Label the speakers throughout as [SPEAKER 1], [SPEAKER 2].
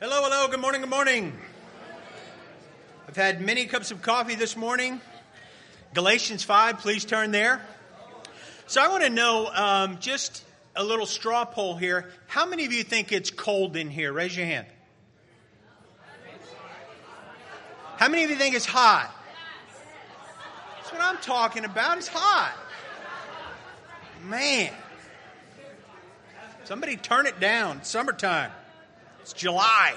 [SPEAKER 1] Hello, hello, good morning, good morning. I've had many cups of coffee this morning. Galatians 5, please turn there. So I want to know, just a little straw poll here. How many of you think it's cold in here? Raise your hand. How many of you think it's hot? That's what I'm talking about. It's hot. Man. Somebody turn it down. It's summertime. It's July.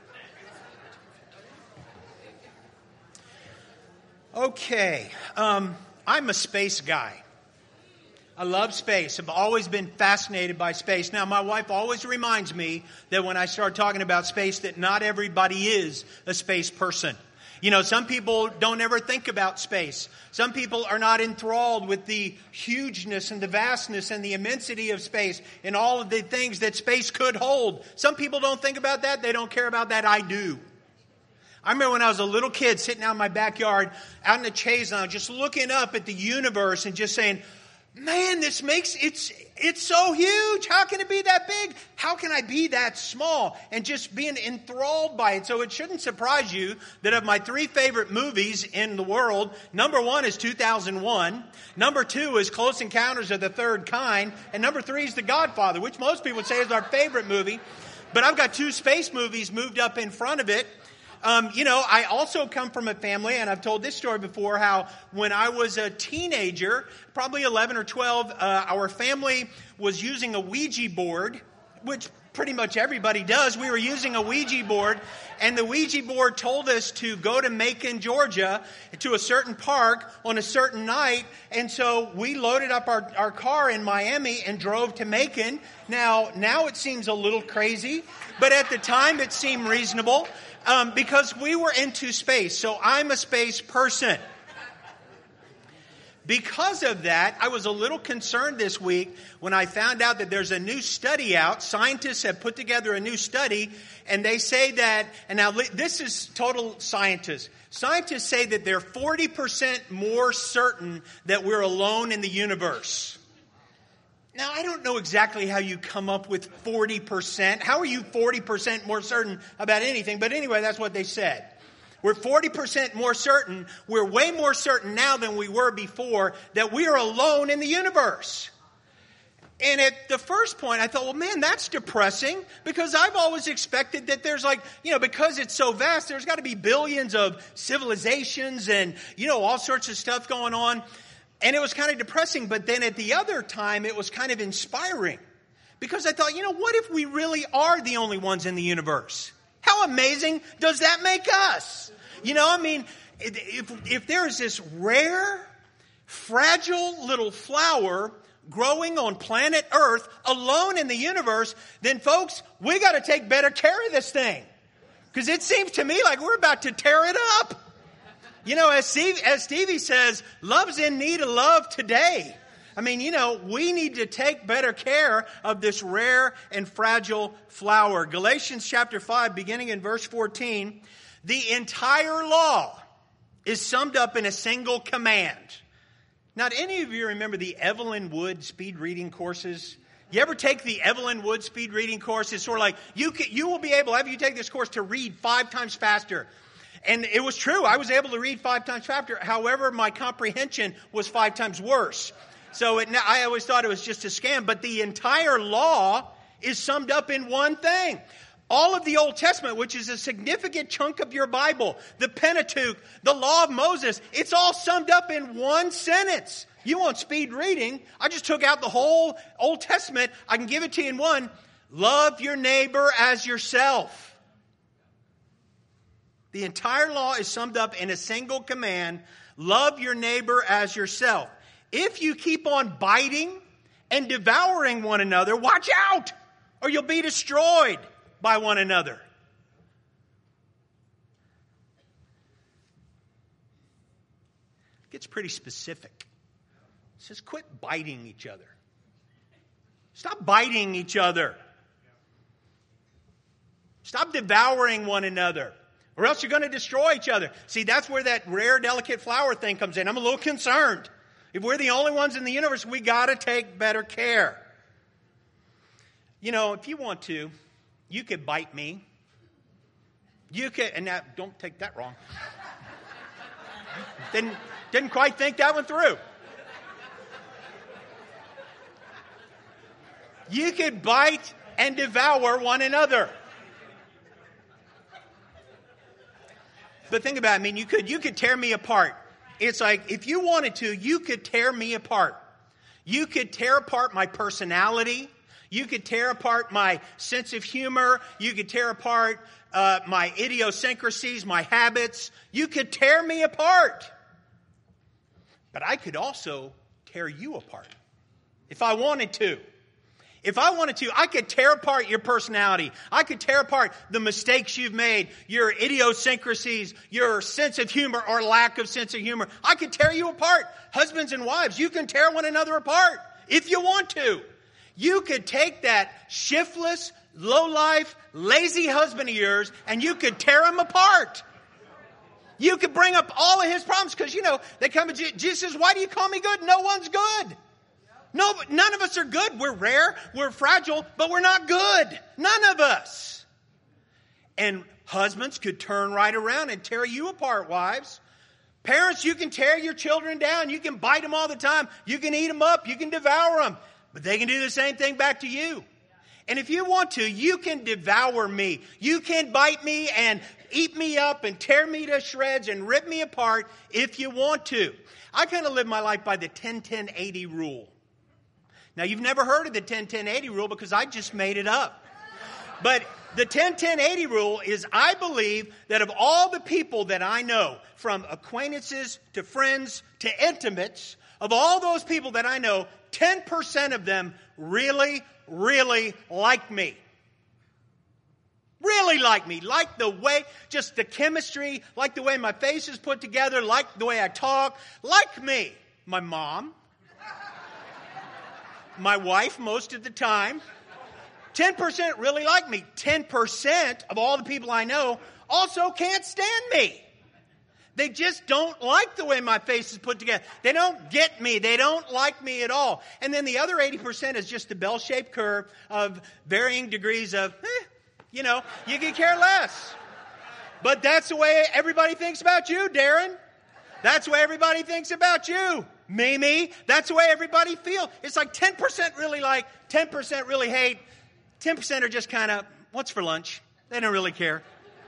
[SPEAKER 1] Okay. I'm a space guy. I love space. I've always been fascinated by space. Now, my wife always reminds me that when I start talking about space, that not everybody is a space person. You know, some people don't ever think about space. Some people are not enthralled with the hugeness and the vastness and the immensity of space and all of the things that space could hold. Some people don't think about that. They don't care about that. I do. I remember when I was a little kid sitting out in my backyard, out in the chaise lounge, just looking up at the universe and just saying, man, it's so huge. How can it be that big? How can I be that small? And just being enthralled by it. So it shouldn't surprise you that of my three favorite movies in the world, number one is 2001. Number two is Close Encounters of the Third Kind. And number three is The Godfather, which most people would say is our favorite movie. But I've got two space movies moved up in front of it. I also come from a family, and I've told this story before, how when I was a teenager, probably 11 or 12, our family was using a Ouija board, which pretty much everybody does. We were using a Ouija board, and the Ouija board told us to go to Macon, Georgia, to a certain park on a certain night. And so we loaded up our car in Miami and drove to Macon. Now it seems a little crazy, but at the time it seemed reasonable. Because we were into space. So I'm a space person. Because of that, I was a little concerned this week when I found out that there's a new study out. Scientists have put together a new study, and they say that, and now this is total scientists. Scientists say that they're 40% more certain that we're alone in the universe. Now, I don't know exactly how you come up with 40%. How are you 40% more certain about anything? But anyway, that's what they said. We're 40% more certain. We're way more certain now than we were before that we are alone in the universe. And at the first point, I thought, well, man, that's depressing, because I've always expected that there's because it's so vast, there's got to be billions of civilizations and, all sorts of stuff going on. And it was kind of depressing, but then at the other time, it was kind of inspiring. Because I thought, what if we really are the only ones in the universe? How amazing does that make us? If there is this rare, fragile little flower growing on planet Earth, alone in the universe, then folks, we got to take better care of this thing. Because it seems to me like we're about to tear it up. As Stevie says, love's in need of love today. We need to take better care of this rare and fragile flower. Galatians chapter 5, beginning in verse 14, the entire law is summed up in a single command. Now, do any of you remember the Evelyn Wood speed reading courses? You ever take the Evelyn Wood speed reading course? It's sort of like, you will be able, after you take this course, to read 5 times faster. And it was true. I was able to read 5 times faster. However, my comprehension was 5 times worse. So I always thought it was just a scam. But the entire law is summed up in one thing. All of the Old Testament, which is a significant chunk of your Bible, the Pentateuch, the Law of Moses, it's all summed up in one sentence. You want speed reading? I just took out the whole Old Testament. I can give it to you in one. Love your neighbor as yourself. The entire law is summed up in a single command. Love your neighbor as yourself. If you keep on biting and devouring one another, watch out, or you'll be destroyed by one another. It gets pretty specific. It says quit biting each other. Stop biting each other. Stop devouring one another. Or else you're going to destroy each other. See, that's where that rare, delicate flower thing comes in. I'm a little concerned. If we're the only ones in the universe, we got to take better care. If you want to, you could bite me. You could, and now don't take that wrong. Didn't quite think that one through. You could bite and devour one another. But think about it. I mean, you could tear me apart. It's like, if you wanted to, you could tear me apart. You could tear apart my personality. You could tear apart my sense of humor. You could tear apart my idiosyncrasies, my habits. You could tear me apart. But I could also tear you apart if I wanted to. If I wanted to, I could tear apart your personality. I could tear apart the mistakes you've made, your idiosyncrasies, your sense of humor or lack of sense of humor. I could tear you apart. Husbands and wives, you can tear one another apart if you want to. You could take that shiftless, low-life, lazy husband of yours and you could tear him apart. You could bring up all of his problems because, they come to Jesus says, why do you call me good? No one's good. No, none of us are good. We're rare, we're fragile, but we're not good. None of us. And husbands could turn right around and tear you apart, wives. Parents, you can tear your children down. You can bite them all the time. You can eat them up. You can devour them. But they can do the same thing back to you. And if you want to, you can devour me. You can bite me and eat me up and tear me to shreds and rip me apart if you want to. I kind of live my life by the 10-10-80 rule. Now, you've never heard of the 10-10-80 rule because I just made it up. But the 10-10-80 rule is I believe that of all the people that I know, from acquaintances to friends to intimates, of all those people that I know, 10% of them really, really like me. Really like me. Like the way, just the chemistry, like the way my face is put together, like the way I talk, like me. My mom. My wife most of the time. 10% really like me. 10% of all the people I know also can't stand me. They just don't like the way my face is put together. They don't get me. They don't like me at all. And then the other 80% is just the bell-shaped curve of varying degrees of, you could care less. But that's the way everybody thinks about you, Darren. That's the way everybody thinks about you. Mimi, that's the way everybody feels. It's like 10% really like, 10% really hate, 10% are just kind of, what's for lunch? They don't really care.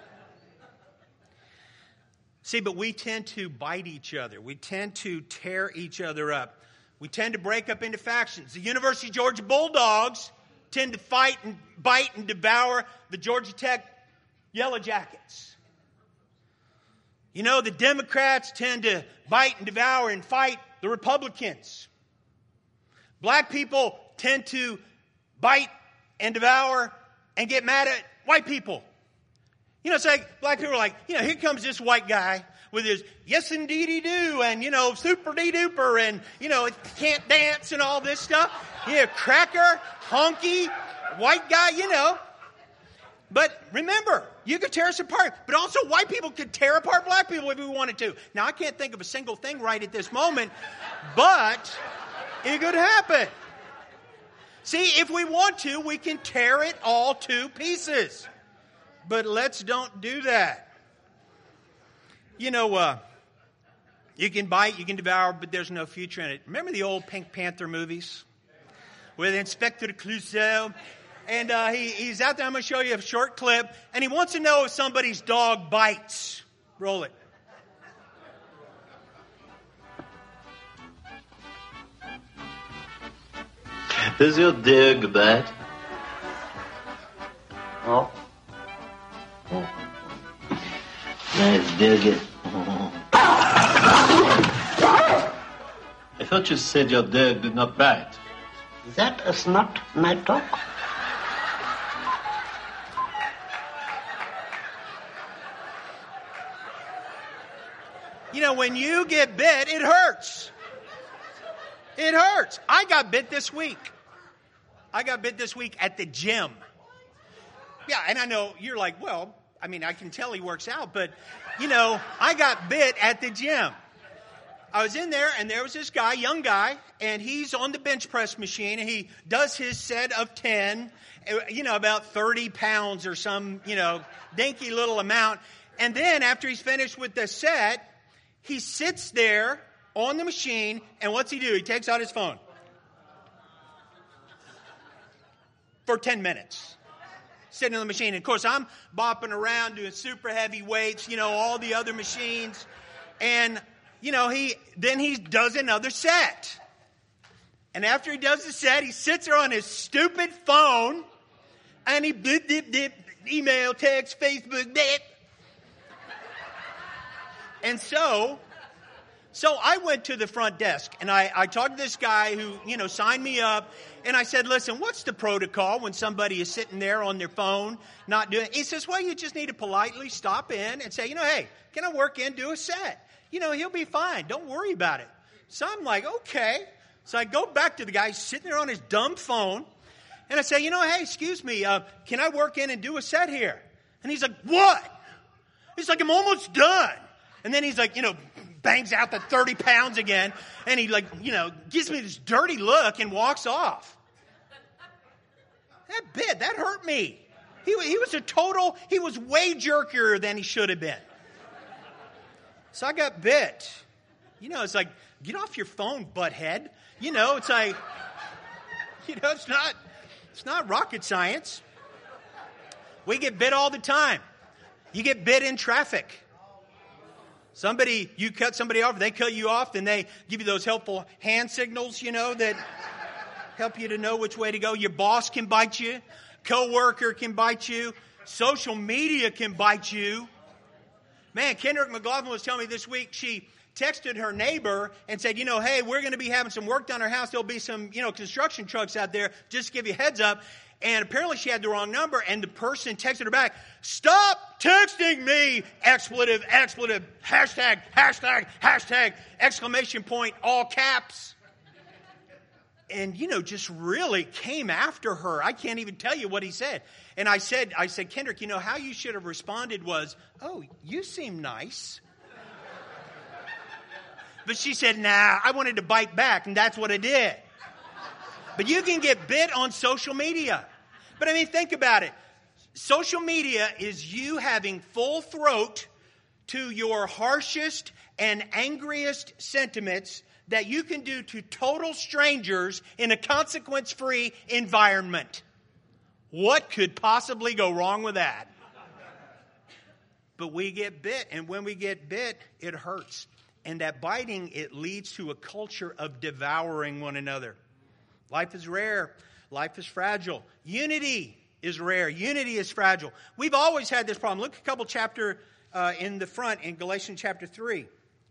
[SPEAKER 1] See, but we tend to bite each other. We tend to tear each other up. We tend to break up into factions. The University of Georgia Bulldogs tend to fight and bite and devour the Georgia Tech Yellow Jackets. The Democrats tend to bite and devour and fight the Republicans. Black people tend to bite and devour and get mad at white people. It's like black people are like, here comes this white guy with his yes indeedy do and, super dee duper and, can't dance and all this stuff. Cracker, honky, white guy, But remember, you could tear us apart, but also white people could tear apart black people if we wanted to. Now, I can't think of a single thing right at this moment, but it could happen. See, if we want to, we can tear it all to pieces. But let's don't do that. You can bite, you can devour, but there's no future in it. Remember the old Pink Panther movies? With Inspector Clouseau? And he's out there. I'm going to show you a short clip. And he wants to know if somebody's dog bites. Roll it.
[SPEAKER 2] Does your dog bite? Oh. Nice dog. I thought you said your dog did not bite.
[SPEAKER 3] That is not my dog.
[SPEAKER 1] When you get bit, it hurts. It hurts. I got bit this week. At the gym. Yeah, and I know you're like, well, I can tell he works out, but, I got bit at the gym. I was in there, and there was this guy, young guy, and he's on the bench press machine, and he does his set of 10, about 30 pounds or some, dinky little amount. And then after he's finished with the set, he sits there on the machine, and what's he do? He takes out his phone for 10 minutes. Sitting on the machine. And of course, I'm bopping around doing super heavy weights, all the other machines. And, he does another set. And after he does the set, he sits there on his stupid phone, and he email, text, Facebook, dip. And so I went to the front desk, and I talked to this guy who, signed me up, and I said, listen, what's the protocol when somebody is sitting there on their phone, not doing it? He says, well, you just need to politely stop in and say, hey, can I work in, do a set? He'll be fine. Don't worry about it. So I'm like, okay. So I go back to the guy sitting there on his dumb phone, and I say, hey, excuse me, can I work in and do a set here? And he's like, what? He's like, I'm almost done. And then he's like, bangs out the 30 pounds again, and he gives me this dirty look and walks off. That hurt me. He was way jerkier than he should have been. So I got bit. It's like, get off your phone, butthead. It's like, it's not rocket science. We get bit all the time. You get bit in traffic. You cut somebody off, they cut you off, and they give you those helpful hand signals, that help you to know which way to go. Your boss can bite you. Coworker can bite you. Social media can bite you. Man, Kendrick McLaughlin was telling me this week, she texted her neighbor and said, hey, we're going to be having some work done our house. There'll be some, construction trucks out there. Just to give you a heads up. And apparently she had the wrong number, and the person texted her back, stop texting me, expletive, hashtag, exclamation point, all caps. And, just really came after her. I can't even tell you what he said. And I said, Kendrick, how you should have responded was, oh, you seem nice. But she said, nah, I wanted to bite back, and that's what I did. But you can get bit on social media. But think about it. Social media is you having full throat to your harshest and angriest sentiments that you can do to total strangers in a consequence-free environment. What could possibly go wrong with that? But we get bit, and when we get bit, it hurts. And that biting, it leads to a culture of devouring one another. Life is rare. Life is fragile. Unity is rare. Unity is fragile. We've always had this problem. Look a couple chapter in the front in Galatians chapter 3.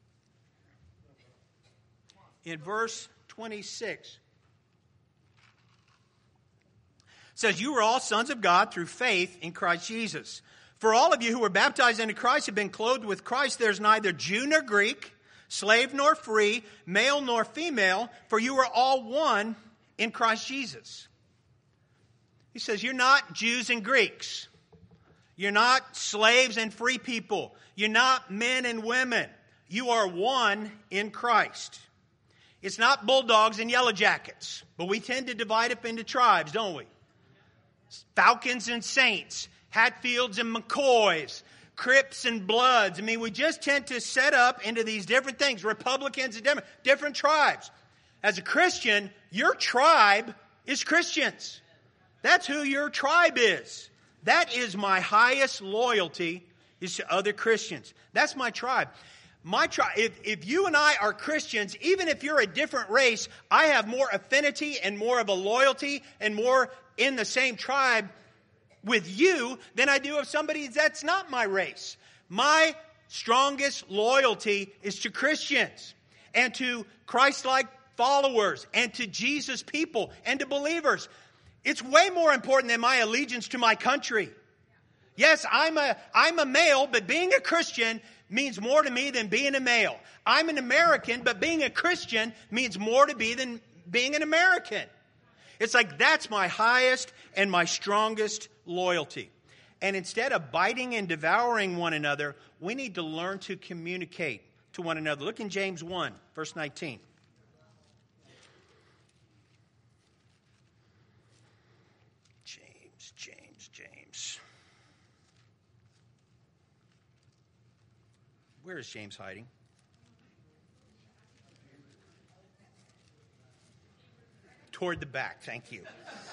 [SPEAKER 1] In verse 26. It says, you are all sons of God through faith in Christ Jesus. For all of you who were baptized into Christ have been clothed with Christ. There's neither Jew nor Greek, slave nor free, male nor female, for you are all one in Christ Jesus. He says, you're not Jews and Greeks. You're not slaves and free people. You're not men and women. You are one in Christ. It's not bulldogs and yellow jackets, but we tend to divide up into tribes, don't we? Falcons and Saints, Hatfields and McCoys, Crips and Bloods. We just tend to set up into these different things, Republicans and different tribes. As a Christian, your tribe is Christians. That's who your tribe is. That is my highest loyalty, is to other Christians. That's my tribe. My tribe. If you and I are Christians, even if you're a different race, I have more affinity and more of a loyalty and more in the same tribe with you than I do of somebody that's not my race. My strongest loyalty is to Christians and to Christ-like followers and to Jesus people and to believers. It's way more important than my allegiance to my country. Yes, I'm a male, but being a Christian means more to me than being a male. I'm an American, but being a Christian means more to me than being an American. It's like that's my highest and my strongest loyalty. And instead of biting and devouring one another, we need to learn to communicate, to one another. Look in James 1, verse 19. James. Where is James hiding? Toward the back, thank you.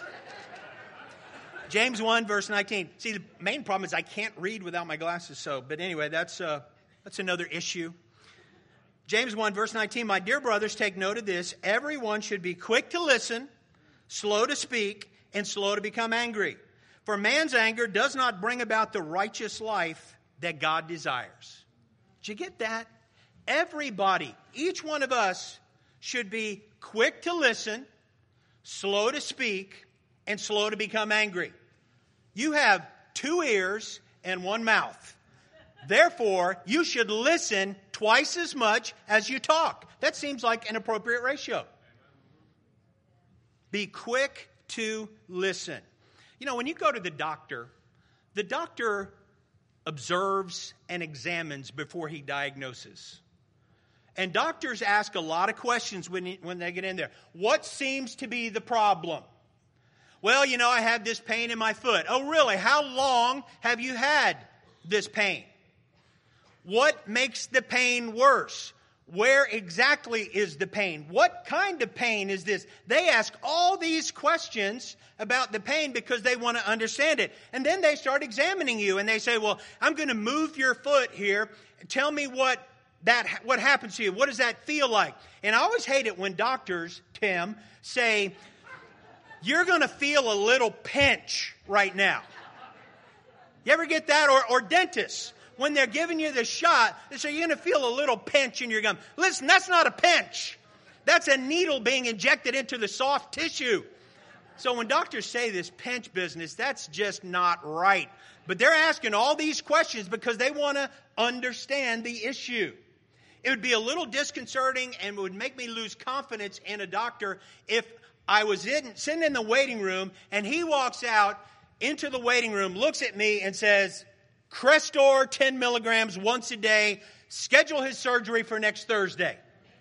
[SPEAKER 1] James 1, verse 19. See, the main problem is I can't read without my glasses, but anyway, that's another issue. James 1, verse 19, my dear brothers, take note of this. Everyone should be quick to listen, slow to speak, and slow to become angry. For man's anger does not bring about the righteous life that God desires. Did you get that? Everybody, each one of us, should be quick to listen, slow to speak, and slow to become angry. You have 2 ears and 1 mouth. Therefore, you should listen twice as much as you talk. That seems like an appropriate ratio. Be quick to listen. You know, when you go to the doctor observes and examines before he diagnoses. And doctors ask a lot of questions when they get in there. What seems to be the problem? Well, you know, I have this pain in my foot. Oh, really? How long have you had this pain? What makes the pain worse? Where exactly is the pain? What kind of pain is this? They ask all these questions about the pain because they want to understand it. And then they start examining you and they say, well, I'm going to move your foot here. Tell me what happens to you. What does that feel like? And I always hate it when doctors, Tim, say, you're going to feel a little pinch right now. You ever get that? Or dentists, when they're giving you the shot, they say, you're going to feel a little pinch in your gum. Listen, that's not a pinch. That's a needle being injected into the soft tissue. So when doctors say this pinch business, that's just not right. But they're asking all these questions because they want to understand the issue. It would be a little disconcerting and would make me lose confidence in a doctor if I was sitting in the waiting room and he walks out into the waiting room, looks at me and says, Crestor 10 milligrams once a day, schedule his surgery for next Thursday.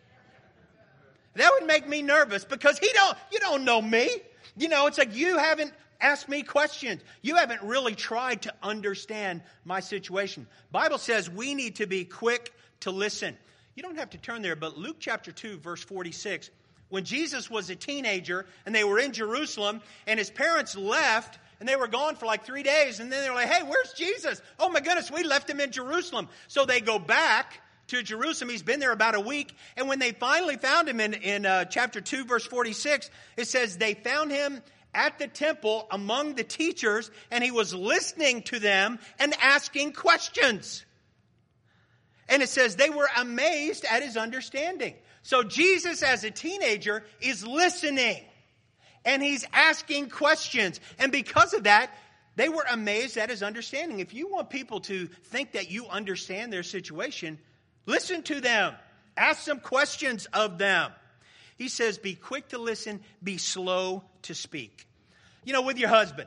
[SPEAKER 1] That would make me nervous because you don't know me. You know, it's like you haven't asked me questions. You haven't really tried to understand my situation. Bible says we need to be quick to listen. You don't have to turn there, but Luke chapter 2, verse 46, when Jesus was a teenager and they were in Jerusalem and his parents left and they were gone for like 3 days and then they're like, hey, where's Jesus? Oh my goodness, we left him in Jerusalem. So they go back to Jerusalem. He's been there about a week. And when they finally found him in chapter 2, verse 46, it says they found him at the temple among the teachers and he was listening to them and asking questions. And it says they were amazed at his understanding. So Jesus as a teenager is listening and he's asking questions. And because of that, they were amazed at his understanding. If you want people to think that you understand their situation, listen to them. Ask some questions of them. He says, be quick to listen, be slow to speak. You know, with your husband,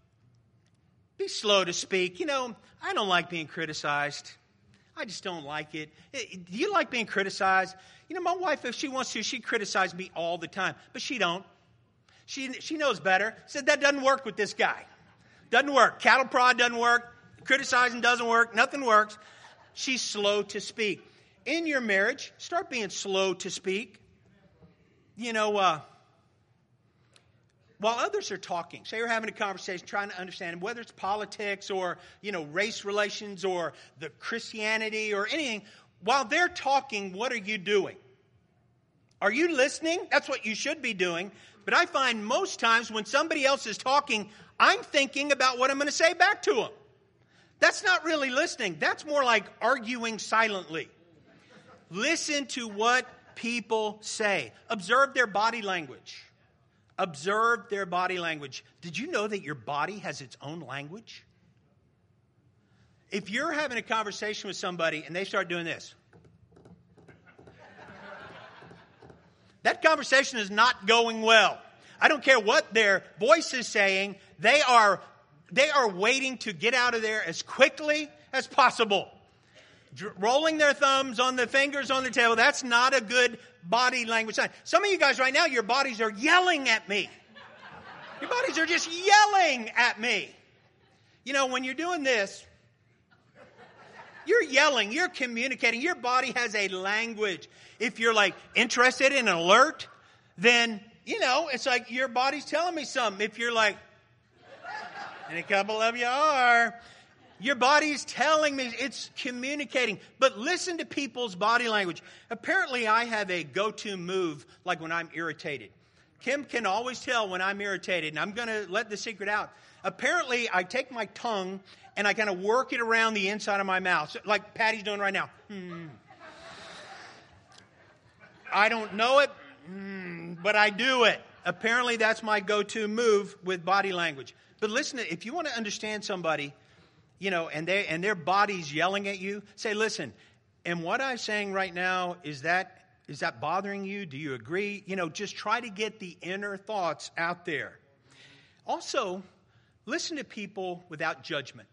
[SPEAKER 1] be slow to speak. You know, I don't like being criticized. I just don't like it. Do you like being criticized? You know, my wife, if she wants to, she criticizes me all the time. But she don't. She knows better. Said that doesn't work with this guy. Doesn't work. Cattle prod doesn't work. Criticizing doesn't work. Nothing works. She's slow to speak. In your marriage, start being slow to speak. You know, while others are talking, say you're having a conversation, trying to understand whether it's politics or, you know, race relations or the Christianity or anything, while they're talking, what are you doing? Are you listening? That's what you should be doing. But I find most times when somebody else is talking, I'm thinking about what I'm going to say back to them. That's not really listening. That's more like arguing silently. Listen to what people say. Observe their body language. Observe their body language. Did you know that your body has its own language? If you're having a conversation with somebody and they start doing this, that conversation is not going well. I don't care what their voice is saying. They are waiting to get out of there as quickly as possible. rolling their thumbs on the fingers on the table. That's not a good body language sign. Some of you guys right now, your bodies are yelling at me. Your bodies are just yelling at me. You know, when you're doing this, you're yelling, you're communicating. Your body has a language. If you're like interested and alert, then, you know, it's like your body's telling me something. If you're like, and a couple of you are, your body's telling me, it's communicating. But listen to people's body language. Apparently, I have a go-to move like when I'm irritated. Kim can always tell when I'm irritated, and I'm going to let the secret out. Apparently, I take my tongue and I kind of work it around the inside of my mouth, like Patty's doing right now. I don't know it, but I do it. Apparently, that's my go-to move with body language. But listen, if you want to understand somebody, you know, and their body's yelling at you, say, listen, and what I'm saying right now, is that bothering you? Do you agree? You know, just try to get the inner thoughts out there. Also, listen to people without judgment.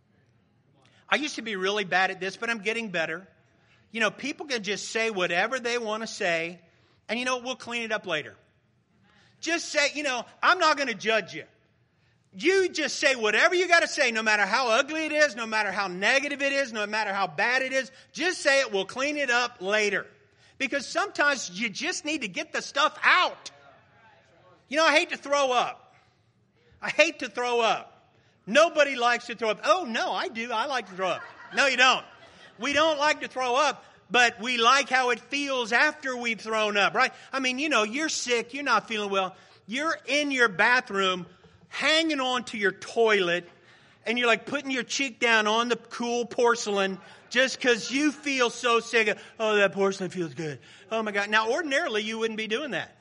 [SPEAKER 1] I used to be really bad at this, but I'm getting better. You know, people can just say whatever they want to say, and you know, we'll clean it up later. Just say, you know, I'm not going to judge you. You just say whatever you got to say, no matter how ugly it is, no matter how negative it is, no matter how bad it is. Just say it. We'll clean it up later. Because sometimes you just need to get the stuff out. You know, I hate to throw up. I hate to throw up. Nobody likes to throw up. Oh, no, I do. I like to throw up. No, you don't. We don't like to throw up, but we like how it feels after we've thrown up, right? I mean, you know, you're sick. You're not feeling well. You're in your bathroom hanging on to your toilet, and you're like putting your cheek down on the cool porcelain just because you feel so sick. Oh, that porcelain feels good. Oh, my God. Now, ordinarily, you wouldn't be doing that.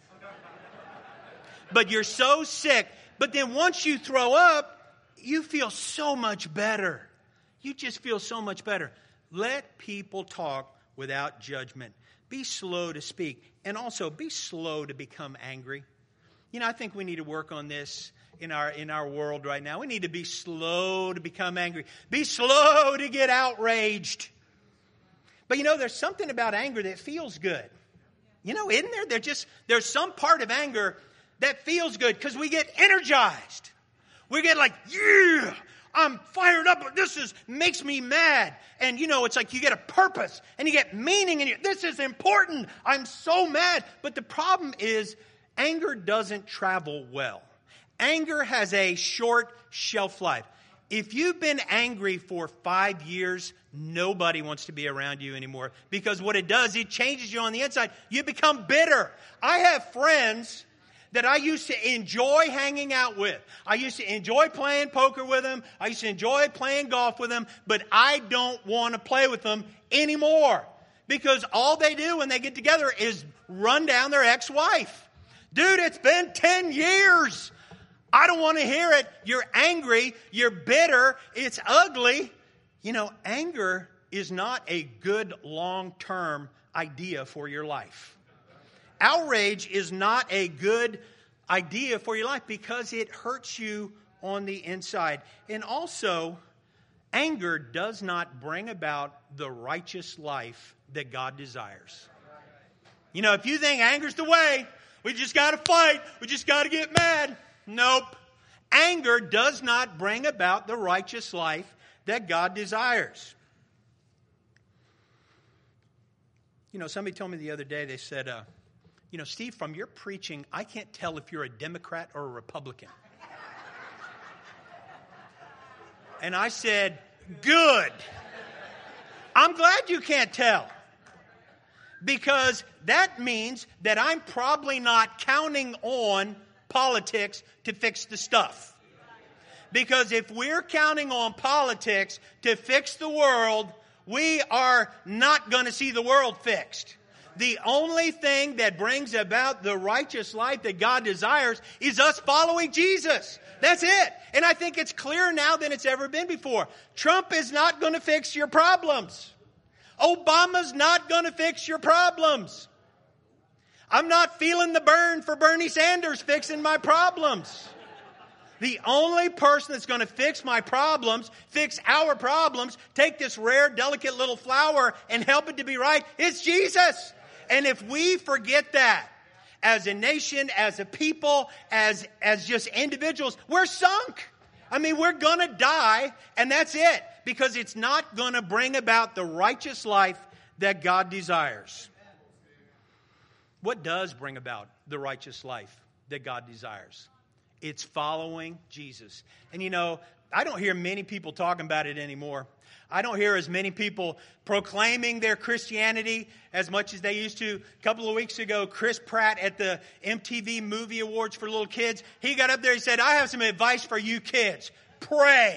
[SPEAKER 1] But you're so sick. But then once you throw up, you feel so much better. You just feel so much better. Let people talk without judgment. Be slow to speak. And also, be slow to become angry. You know, I think we need to work on this in our world right now. We need to be slow to become angry. Be slow to get outraged. But you know, there's something about anger that feels good. You know, isn't there? There's some part of anger that feels good because we get energized. We get like, yeah, I'm fired up. This makes me mad. And you know, it's like you get a purpose and you get meaning. And this is important. I'm so mad. But the problem is anger doesn't travel well. Anger has a short shelf life. If you've been angry for 5 years, nobody wants to be around you anymore. Because what it does, it changes you on the inside. You become bitter. I have friends that I used to enjoy hanging out with. I used to enjoy playing poker with them. I used to enjoy playing golf with them. But I don't want to play with them anymore. Because all they do when they get together is run down their ex-wife. Dude, it's been 10 years. I don't want to hear it. You're angry. You're bitter. It's ugly. You know, anger is not a good long-term idea for your life. Outrage is not a good idea for your life because it hurts you on the inside. And also, anger does not bring about the righteous life that God desires. You know, if you think anger's the way, we just got to fight, we just got to get mad. Nope. Anger does not bring about the righteous life that God desires. You know, somebody told me the other day, they said, you know, Steve, from your preaching, I can't tell if you're a Democrat or a Republican. And I said, good. I'm glad you can't tell. Because that means that I'm probably not counting on politics to fix the stuff. Because if we're counting on politics to fix the world, we are not going to see the world fixed. The only thing that brings about the righteous life that God desires is us following Jesus. That's it. And I think it's clearer now than it's ever been before. Trump is not going to fix your problems. Obama's not going to fix your problems. I'm not feeling the burn for Bernie Sanders fixing my problems. The only person that's going to fix my problems, fix our problems, take this rare, delicate little flower and help it to be right, is Jesus. And if we forget that, as a nation, as a people, as just individuals, we're sunk. I mean, we're going to die, and that's it. Because it's not going to bring about the righteous life that God desires. What does bring about the righteous life that God desires? It's following Jesus. And you know, I don't hear many people talking about it anymore. I don't hear as many people proclaiming their Christianity as much as they used to. A couple of weeks ago, Chris Pratt at the MTV Movie Awards for little kids, he got up there and said, I have some advice for you kids. Pray.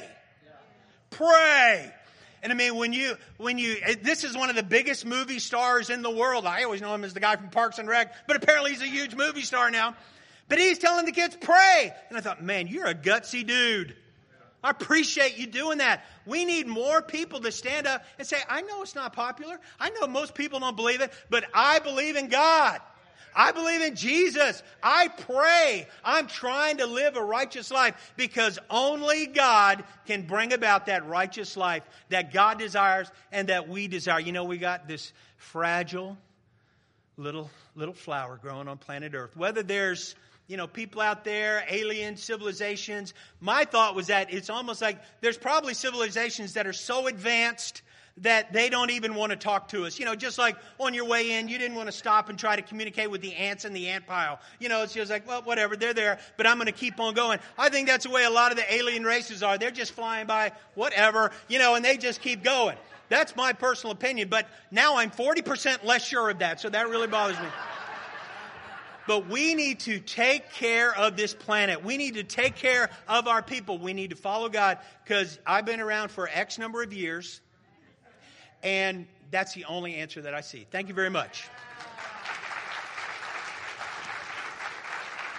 [SPEAKER 1] Pray. And I mean, when you, this is one of the biggest movie stars in the world. I always know him as the guy from Parks and Rec, but apparently he's a huge movie star now. But he's telling the kids, pray. And I thought, man, you're a gutsy dude. I appreciate you doing that. We need more people to stand up and say, I know it's not popular. I know most people don't believe it, but I believe in God. I believe in Jesus. I pray. I'm trying to live a righteous life because only God can bring about that righteous life that God desires and that we desire. You know, we got this fragile little flower growing on planet Earth. Whether there's people out there, alien civilizations. My thought was that it's almost like there's probably civilizations that are so advanced that they don't even want to talk to us. Just like on your way in, you didn't want to stop and try to communicate with the ants in the ant pile. It's just like, well, whatever, they're there, but I'm going to keep on going. I think that's the way a lot of the alien races are. They're just flying by, whatever, and they just keep going. That's my personal opinion, but now I'm 40% less sure of that, so that really bothers me. But we need to take care of this planet. We need to take care of our people. We need to follow God because I've been around for X number of years, and that's the only answer that I see. Thank you very much.